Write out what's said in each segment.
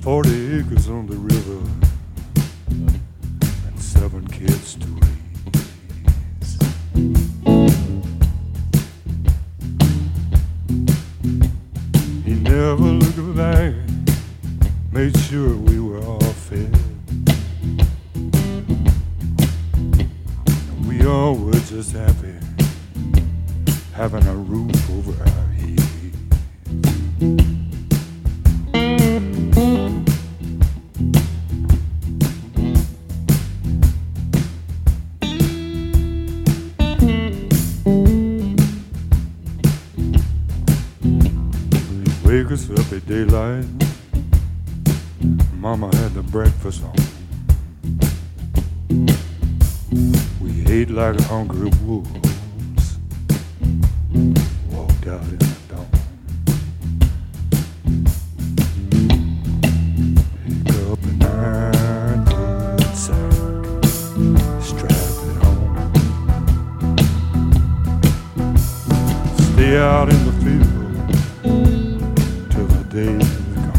40 acres on the river and 7 kids to raise. He never looked back, made sure we were all fed. We all were just happy, having a roof over our heads. Wake us up at daylight, Mama had the breakfast on. We ate like hungry wolves, walked out in the dawn. Pick up an iron sack, strap it on. Stay out in the field till the day is gone.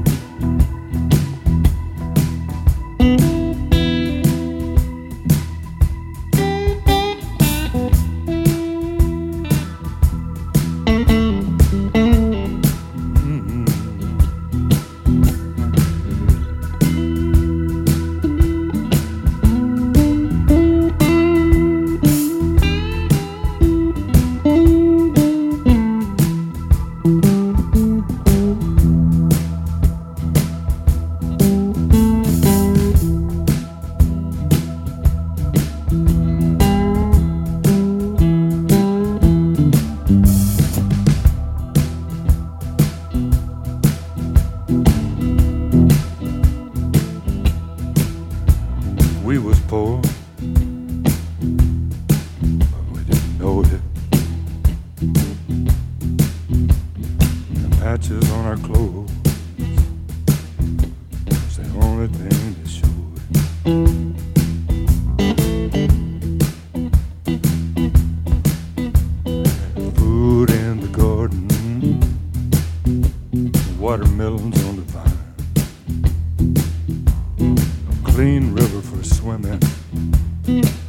We was poor, but we didn't know it. The patches on our clothes was the only thing that showed. Food in the garden, watermelons on the vine, a clean river for swimming,